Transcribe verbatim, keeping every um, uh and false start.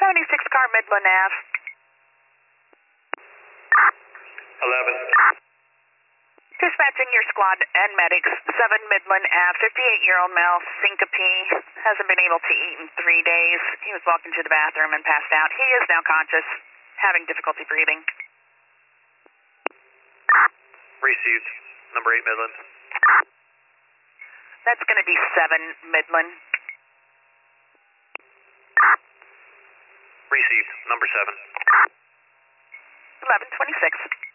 twenty-six car, Midland Ave. eleven. Dispatching your squad and medics, seven Midland Ave, fifty-eight-year-old male, syncope, hasn't been able to eat in three days. He was walking to the bathroom and passed out. He is now conscious, having difficulty breathing. Received. Number eight Midland. That's going to be seven Midland. Received. Number seven. eleven twenty-six.